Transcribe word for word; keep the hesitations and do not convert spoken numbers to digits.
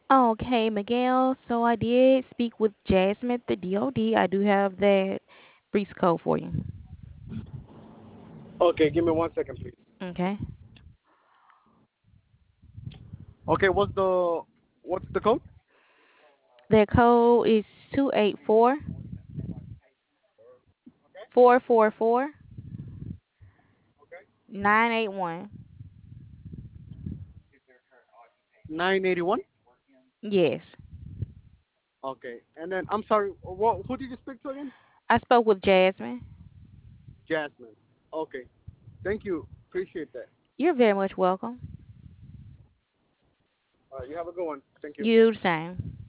Okay, Miguel. So I did speak with Jasmine at the D O D. I do have that brief code for you. Okay, give me one second, please. Okay. Okay, what's the what's the code? That code is two eight four four four four nine eight one. Nine eighty one. Yes. Okay, and then I'm sorry. What? Who did you speak to again? I spoke with Jasmine. Jasmine. Okay, thank you. Appreciate that. You're very much welcome. All right, you have a good one. Thank you. You do the same.